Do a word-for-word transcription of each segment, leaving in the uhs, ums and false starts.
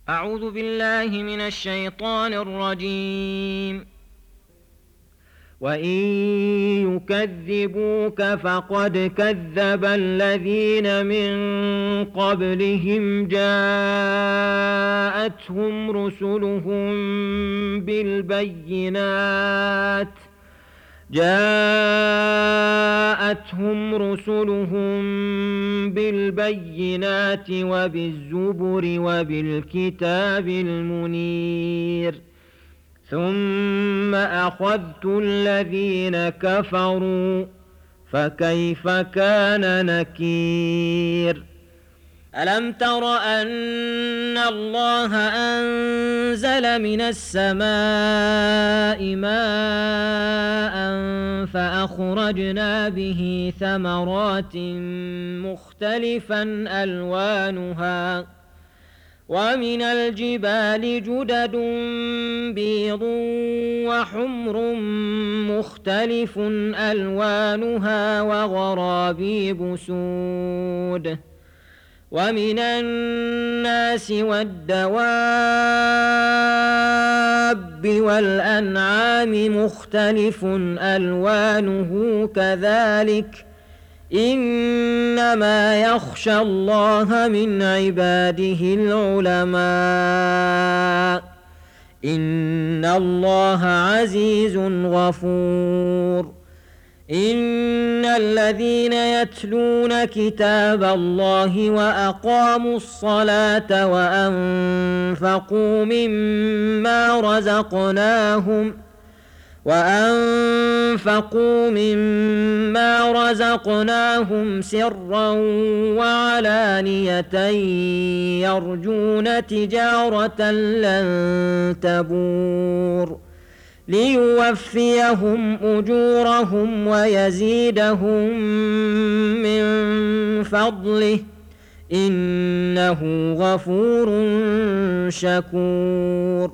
أعوذ بالله من الشيطان الرجيم. وإن يكذبوك فقد كذب الذين من قبلهم جاءتهم رسلهم بالبينات جاءتهم رسلهم بالبينات وبالزبر وبالكتاب المنير ثم أخذت الذين كفروا فكيف كان نكير. ألم تر أن الله أنزل من السماء ماء فأخرجنا به ثمرات مختلفا ألوانها ومن الجبال جدد بيض وحمر مختلف ألوانها وغرابيب سود ومن الناس والدواب والأنعام مختلف ألوانه كذلك إنما يخشى الله من عباده العلماء إن الله عزيز غفور. إن الذين يتلون كتاب الله وأقاموا الصلاة وأنفقوا مما رزقناهم وأنفقوا مما رزقناهم سرا وعلانية يرجون تجارة لن تبور ليوفيهم أجورهم ويزيدهم من فضله إنه غفور شكور.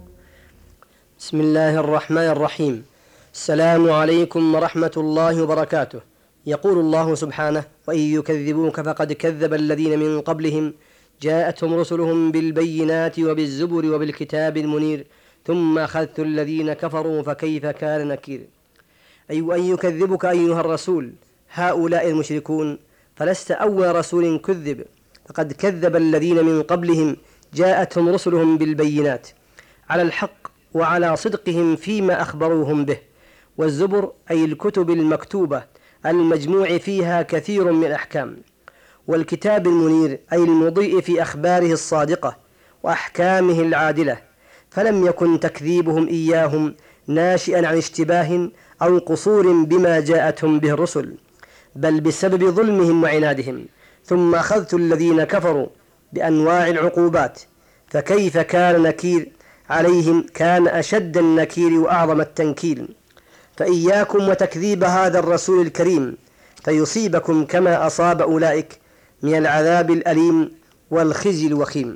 بسم الله الرحمن الرحيم. السلام عليكم ورحمة الله وبركاته. يقول الله سبحانه: وإن يكذبوك فقد كذب الذين من قبلهم جاءتهم رسلهم بالبينات وبالزبر وبالكتاب المنير ثم أخذت الذين كفروا فكيف كان نكير. أي وأن يكذبك أيها الرسول هؤلاء المشركون فلست أول رسول كذب، فقد كذب الذين من قبلهم جاءتهم رسلهم بالبينات على الحق وعلى صدقهم فيما أخبروهم به. والزبر أي الكتب المكتوبة المجموع فيها كثير من الأحكام، والكتاب المنير أي المضيء في أخباره الصادقة وأحكامه العادلة، فلم يكن تكذيبهم إياهم ناشئا عن اشتباه أو قصور بما جاءتهم به الرسل، بل بسبب ظلمهم وعنادهم. ثم أخذت الذين كفروا بأنواع العقوبات فكيف كان نكير عليهم كان أشد النكير وأعظم التنكيل. فإياكم وتكذيب هذا الرسول الكريم فيصيبكم كما أصاب أولئك من العذاب الأليم والخزي الوخيم.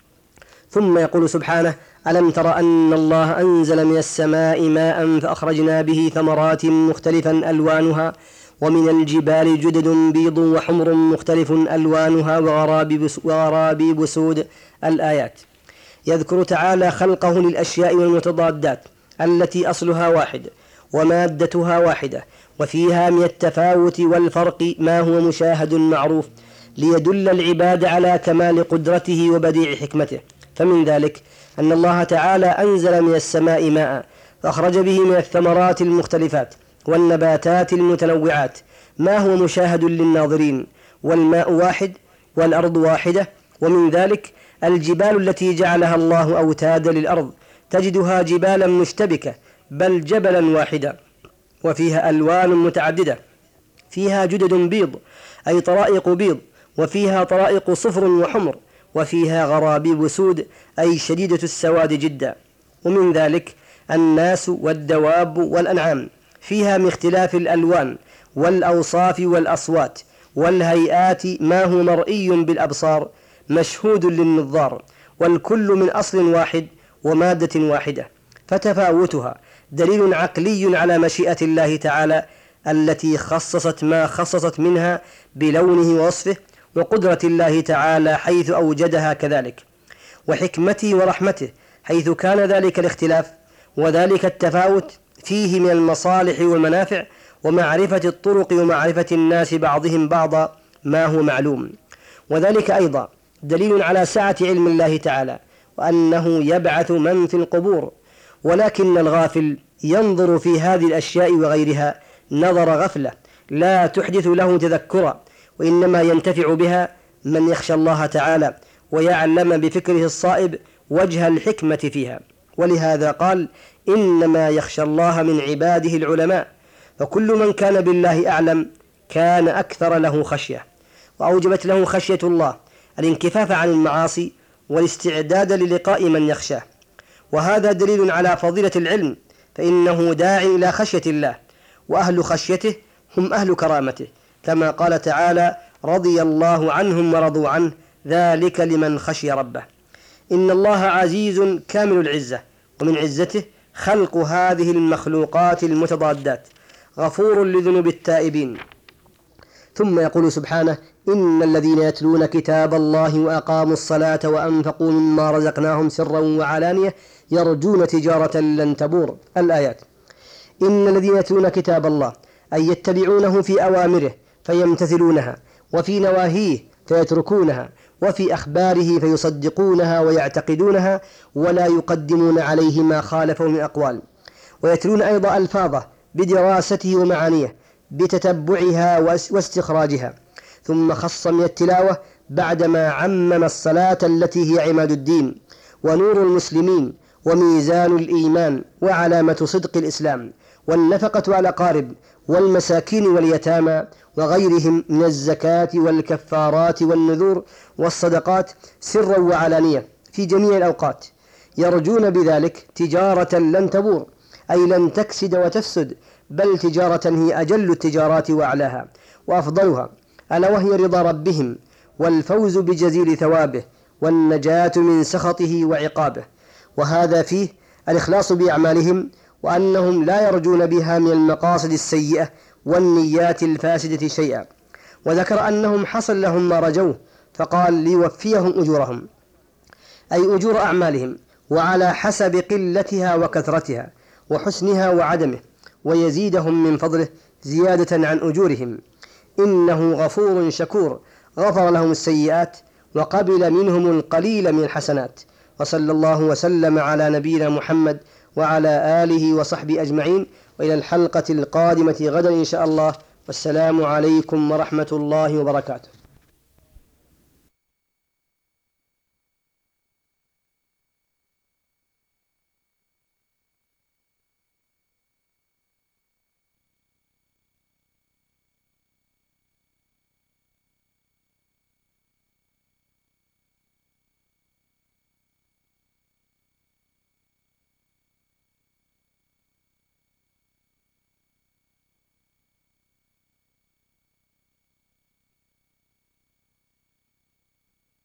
ثم يقول سبحانه: ألم تر أن الله أنزل من السماء ماء فأخرجنا به ثمرات مختلفا ألوانها ومن الجبال جدد بيض وحمر مختلف ألوانها وغرابيب سود. الآيات. يذكر تعالى خلقه للأشياء والمتضادات التي أصلها واحد ومادتها واحدة وفيها من التفاوت والفرق ما هو مشاهد معروف، ليدل العباد على كمال قدرته وبديع حكمته. فمن ذلك أن الله تعالى أنزل من السماء ماء فأخرج به من الثمرات المختلفات والنباتات المتنوعات ما هو مشاهد للناظرين، والماء واحد والأرض واحدة. ومن ذلك الجبال التي جعلها الله أوتادا للأرض، تجدها جبالا مشتبكة بل جبلا واحدا، وفيها ألوان متعددة، فيها جدد بيض أي طرائق بيض، وفيها طرائق صفر وحمر، وفيها غرابيب سود أي شديدة السواد جدا. ومن ذلك الناس والدواب والأنعام، فيها من اختلاف الألوان والأوصاف والأصوات والهيئات ما هو مرئي بالأبصار مشهود للنظار، والكل من أصل واحد ومادة واحدة، فتفاوتها دليل عقلي على مشيئة الله تعالى التي خصصت ما خصصت منها بلونه ووصفه، وقدرة الله تعالى حيث أوجدها كذلك. وحكمته ورحمته، حيث كان ذلك الاختلاف وذلك التفاوت فيه من المصالح والمنافع ومعرفة الطرق ومعرفة الناس بعضهم بعضا ما هو معلوم. وذلك أيضا دليل على سعة علم الله تعالى وأنه يبعث من في القبور، ولكن الغافل ينظر في هذه الأشياء وغيرها نظر غفلة لا تحدث له تذكرا، وإنما ينتفع بها من يخشى الله تعالى ويعلم بفكره الصائب وجه الحكمة فيها. ولهذا قال: إنما يخشى الله من عباده العلماء. فكل من كان بالله أعلم كان أكثر له خشية، وأوجبت له خشية الله الانكفاف عن المعاصي والاستعداد للقاء من يخشاه. وهذا دليل على فضيلة العلم، فإنه داع إلى خشية الله، وأهل خشيته هم أهل كرامته، كما قال تعالى: رضي الله عنهم ورضوا عنه ذلك لمن خشي ربه. إن الله عزيز كامل العزة، ومن عزته خلق هذه المخلوقات المتضادات، غفور لذنوب التائبين. ثم يقول سبحانه: إن الذين يتلون كتاب الله وأقاموا الصلاة وأنفقوا مما رزقناهم سرا وعلانية يرجون تجارة لن تبور. الآيات. إن الذين يتلون كتاب الله أي يتبعونه في أوامره فيمتثلونها، وفي نواهيه فيتركونها، وفي أخباره فيصدقونها ويعتقدونها ولا يقدمون عليه ما خالفه من أقوال. ويتلون أيضا ألفاظه بدراسته ومعانيه بتتبعها واستخراجها. ثم خص من التلاوة بعدما عمم الصلاة التي هي عماد الدين ونور المسلمين وميزان الإيمان وعلامة صدق الإسلام، والنفقة على الأقارب والمساكين واليتامى وغيرهم من الزكاة والكفارات والنذور والصدقات سرا وعلانية في جميع الأوقات، يرجون بذلك تجارة لن تبور، أي لن تكسد وتفسد، بل تجارة هي أجل التجارات وأعلاها وأفضلها، ألا وهي رضا ربهم والفوز بجزيل ثوابه والنجاة من سخطه وعقابه. وهذا فيه الإخلاص بأعمالهم، وأنهم لا يرجون بها من المقاصد السيئة والنيات الفاسدة شيئا. وذكر أنهم حصل لهم ما رجوه، فقال: ليوفيهم أجورهم، أي أجور أعمالهم، وعلى حسب قلتها وكثرتها وحسنها وعدمه، ويزيدهم من فضله زيادة عن أجورهم. إنه غفور شكور، غفر لهم السيئات وقبل منهم القليل من الحسنات. وصلى الله وسلم على نبينا محمد وعلى آله وصحبه أجمعين، وإلى الحلقة القادمة غدا إن شاء الله، والسلام عليكم ورحمة الله وبركاته.